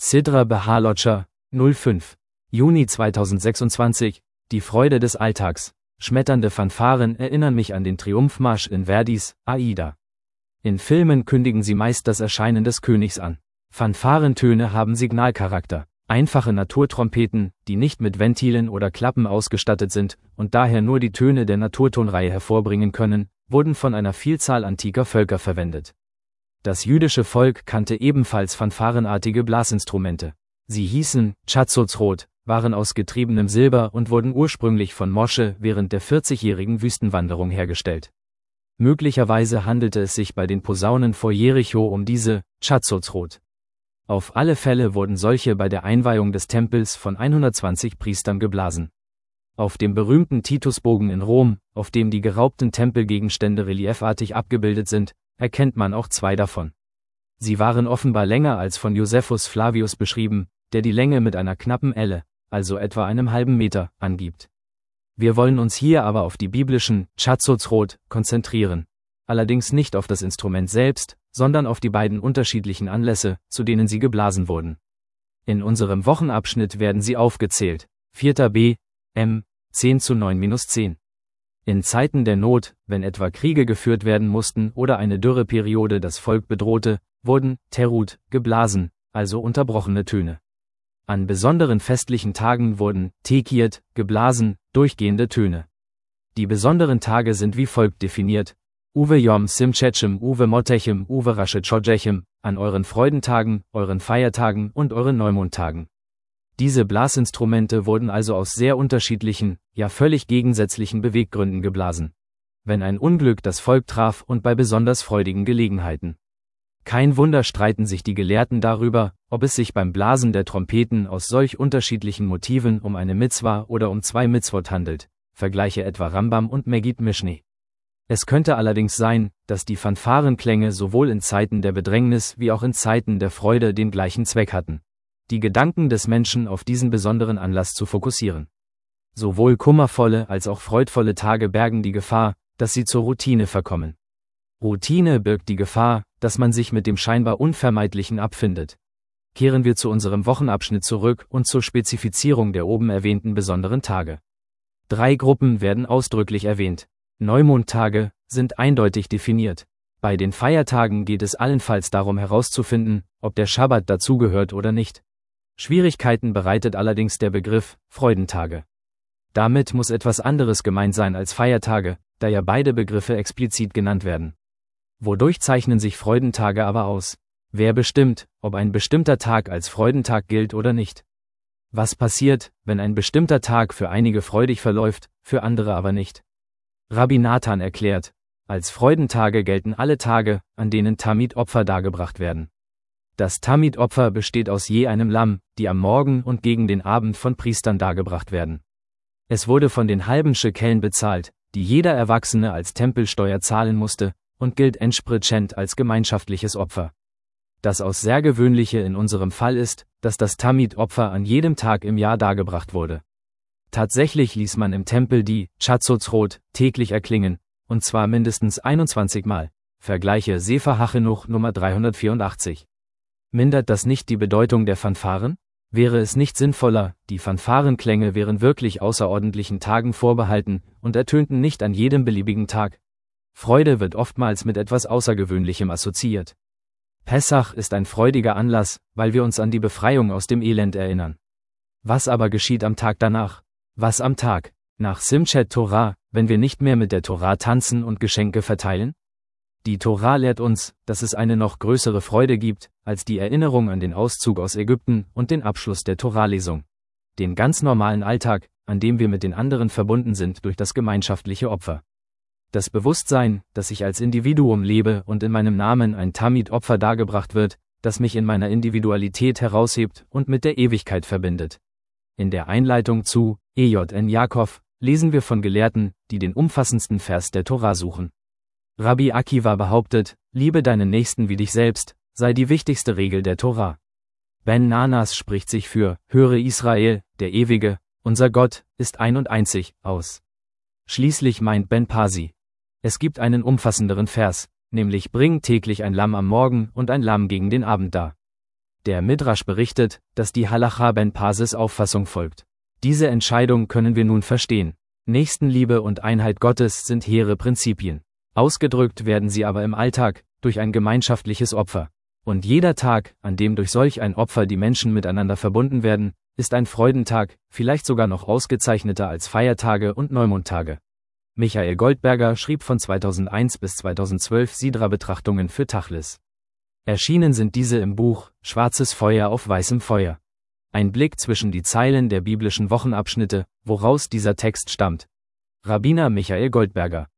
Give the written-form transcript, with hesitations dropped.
Sidra Behalotscher, 05. Juni 2026, die Freude des Alltags. Schmetternde Fanfaren erinnern mich an den Triumphmarsch in Verdis Aida. In Filmen kündigen sie meist das Erscheinen des Königs an. Fanfarentöne haben Signalcharakter. Einfache Naturtrompeten, die nicht mit Ventilen oder Klappen ausgestattet sind und daher nur die Töne der Naturtonreihe hervorbringen können, wurden von einer Vielzahl antiker Völker verwendet. Das jüdische Volk kannte ebenfalls fanfarenartige Blasinstrumente. Sie hießen Chatzozrot, waren aus getriebenem Silber und wurden ursprünglich von Mosche während der 40-jährigen Wüstenwanderung hergestellt. Möglicherweise handelte es sich bei den Posaunen vor Jericho um diese Chatzozrot. Auf alle Fälle wurden solche bei der Einweihung des Tempels von 120 Priestern geblasen. Auf dem berühmten Titusbogen in Rom, auf dem die geraubten Tempelgegenstände reliefartig abgebildet sind, erkennt man auch zwei davon. Sie waren offenbar länger als von Josephus Flavius beschrieben, der die Länge mit einer knappen Elle, also etwa einem halben Meter, angibt. Wir wollen uns hier aber auf die biblischen Chatzozrot konzentrieren, allerdings nicht auf das Instrument selbst, sondern auf die beiden unterschiedlichen Anlässe, zu denen sie geblasen wurden. In unserem Wochenabschnitt werden sie aufgezählt. 4. B. M. 10:9-10. In Zeiten der Not, wenn etwa Kriege geführt werden mussten oder eine Dürreperiode das Volk bedrohte, wurden Terut geblasen, also unterbrochene Töne. An besonderen festlichen Tagen wurden Tekiet geblasen, durchgehende Töne. Die besonderen Tage sind wie folgt definiert: Uwe Yom Simchechem, Uwe Motechem, Uwe Rashetchodjechem, an euren Freudentagen, euren Feiertagen und euren Neumondtagen. Diese Blasinstrumente wurden also aus sehr unterschiedlichen, ja völlig gegensätzlichen Beweggründen geblasen. Wenn ein Unglück das Volk traf und bei besonders freudigen Gelegenheiten. Kein Wunder streiten sich die Gelehrten darüber, ob es sich beim Blasen der Trompeten aus solch unterschiedlichen Motiven um eine Mitzwa oder um zwei Mitzvot handelt, vergleiche etwa Rambam und Megid Mishneh. Es könnte allerdings sein, dass die Fanfarenklänge sowohl in Zeiten der Bedrängnis wie auch in Zeiten der Freude den gleichen Zweck hatten: die Gedanken des Menschen auf diesen besonderen Anlass zu fokussieren. Sowohl kummervolle als auch freudvolle Tage bergen die Gefahr, dass sie zur Routine verkommen. Routine birgt die Gefahr, dass man sich mit dem scheinbar Unvermeidlichen abfindet. Kehren wir zu unserem Wochenabschnitt zurück und zur Spezifizierung der oben erwähnten besonderen Tage. 3 Gruppen werden ausdrücklich erwähnt. Neumondtage sind eindeutig definiert. Bei den Feiertagen geht es allenfalls darum herauszufinden, ob der Schabbat dazugehört oder nicht. Schwierigkeiten bereitet allerdings der Begriff Freudentage. Damit muss etwas anderes gemeint sein als Feiertage, da ja beide Begriffe explizit genannt werden. Wodurch zeichnen sich Freudentage aber aus? Wer bestimmt, ob ein bestimmter Tag als Freudentag gilt oder nicht? Was passiert, wenn ein bestimmter Tag für einige freudig verläuft, für andere aber nicht? Rabbi Nathan erklärt: Als Freudentage gelten alle Tage, an denen Tamid-Opfer dargebracht werden. Das Tamid-Opfer besteht aus je einem Lamm, die am Morgen und gegen den Abend von Priestern dargebracht werden. Es wurde von den halben Schekellen bezahlt, die jeder Erwachsene als Tempelsteuer zahlen musste, und gilt entsprechend als gemeinschaftliches Opfer. Das Außergewöhnliche in unserem Fall ist, dass das Tamid-Opfer an jedem Tag im Jahr dargebracht wurde. Tatsächlich ließ man im Tempel die Chatzozrot täglich erklingen, und zwar mindestens 21 Mal. Vergleiche Sefer Hachinuch Nummer 384. Mindert das nicht die Bedeutung der Fanfaren? Wäre es nicht sinnvoller, die Fanfarenklänge wären wirklich außerordentlichen Tagen vorbehalten und ertönten nicht an jedem beliebigen Tag? Freude wird oftmals mit etwas Außergewöhnlichem assoziiert. Pessach ist ein freudiger Anlass, weil wir uns an die Befreiung aus dem Elend erinnern. Was aber geschieht am Tag danach? Was am Tag nach Simchat Torah, wenn wir nicht mehr mit der Torah tanzen und Geschenke verteilen? Die Torah lehrt uns, dass es eine noch größere Freude gibt, als die Erinnerung an den Auszug aus Ägypten und den Abschluss der Torah-Lesung. Den ganz normalen Alltag, an dem wir mit den anderen verbunden sind durch das gemeinschaftliche Opfer. Das Bewusstsein, dass ich als Individuum lebe und in meinem Namen ein Tamid-Opfer dargebracht wird, das mich in meiner Individualität heraushebt und mit der Ewigkeit verbindet. In der Einleitung zu EJN Jakov lesen wir von Gelehrten, die den umfassendsten Vers der Torah suchen. Rabbi Akiva behauptet: Liebe deinen Nächsten wie dich selbst, sei die wichtigste Regel der Torah. Ben Nanas spricht sich für Höre Israel, der Ewige, unser Gott, ist ein und einzig, aus. Schließlich meint Ben Pasi: Es gibt einen umfassenderen Vers, nämlich bring täglich ein Lamm am Morgen und ein Lamm gegen den Abend dar. Der Midrasch berichtet, dass die Halacha ben Pases Auffassung folgt. Diese Entscheidung können wir nun verstehen. Nächstenliebe und Einheit Gottes sind hehre Prinzipien. Ausgedrückt werden sie aber im Alltag, durch ein gemeinschaftliches Opfer. Und jeder Tag, an dem durch solch ein Opfer die Menschen miteinander verbunden werden, ist ein Freudentag, vielleicht sogar noch ausgezeichneter als Feiertage und Neumondtage. Michael Goldberger schrieb von 2001 bis 2012 Sidra-Betrachtungen für Tachlis. Erschienen sind diese im Buch Schwarzes Feuer auf weißem Feuer. Ein Blick zwischen die Zeilen der biblischen Wochenabschnitte, woraus dieser Text stammt. Rabbiner Michael Goldberger.